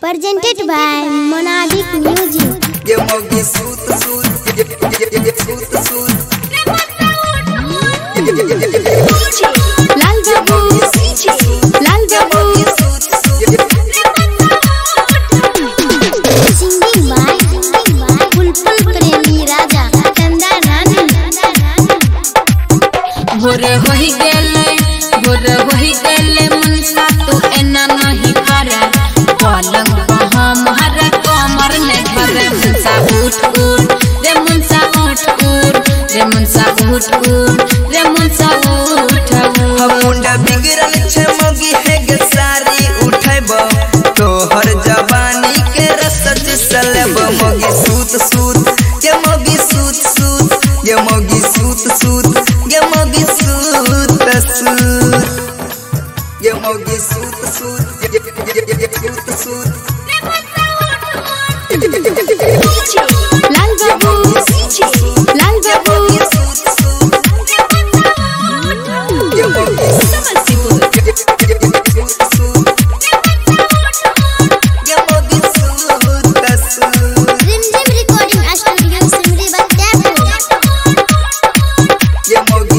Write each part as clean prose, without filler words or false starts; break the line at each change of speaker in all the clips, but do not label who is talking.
Presented by Monadic Music. Lal Babu, Lal Babu. Singing by Bulbul Premi Raja Chanda Rani.
भोरे होई गेले मनसा तो एना नहीं करे पलंग हमार कमर ने घरे मनसा उठ रे मनसा उठ रे मनसा उठ रे मनसा उठ
मुंडा बिगड़ल छे मगी है गे सारी उठैब तोहर जवानी के रस चलेब मगी सूत के मगी सूत ये मगी सूत ये मगी सूत ये मगी सूत
Lal Babu, Lal Babu.
ये मगी
Rimjim Recording Studio Simri Batyapur.
ये मगी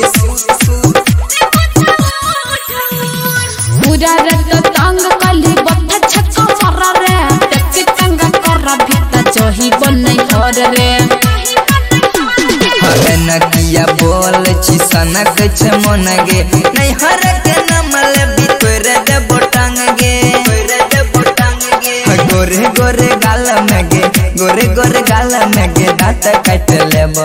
पूरा रत तंग कली बत्ता छक्का फरा रे टक्के तंग कर भीता जही बनई हर रे
नकिया बोल छी सनक छे मन गे नहीं हर के नमल बितोर दे बोटांग गे गोरे गोरे गाल में गे गोरे गाल में गे दांत काट लेब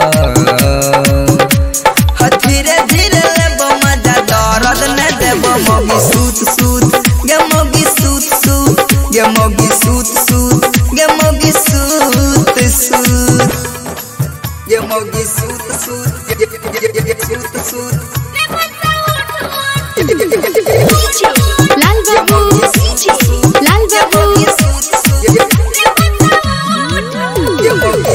धीरे धीरे लेब मजा दर्द न देब मोगी सूत गे मोगी सूत गे मोगी सूत गे मोगी सूत ये मोगी सूत
Lal Babu, Lal Babu.
ये मोगी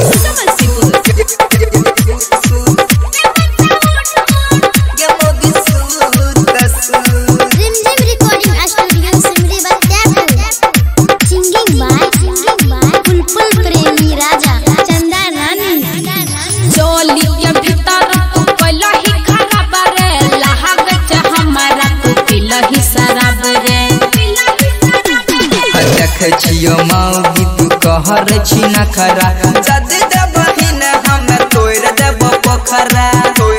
Rimjim Recording Studio Simri Batyapur. Singing by Bulbul Premi Raja Chanda Rani.
चोली के भीतर तू पहला ही खराब रे लहाग च हमारा तू पिला ही शराब रे
देख छियो मौगी तू कहर छी नखरा जद देबही न हम तोड़ देब पोखरा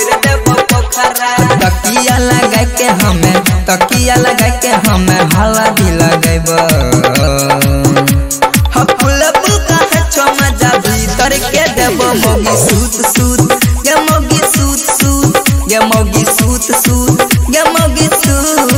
तकिया लगा के हमें हवा भी लगेब फूल बुका छो मजा भीतर के देब मोगी सूत ये मोगी सूत ये मोगी सूत ये मोगी सूत